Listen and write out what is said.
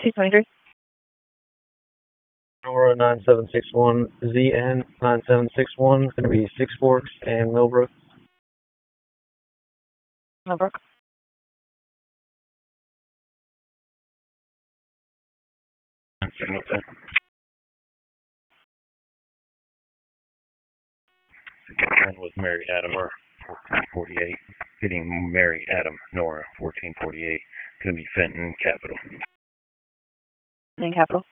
223. Nora 9761, ZN 9761, going to be Six Forks and Millbrook. Millbrook. Singleton. One was Mary Adamer, 1448. Hitting Mary Adam Nora, 1448. Going to be Fenton Capital. In Capital.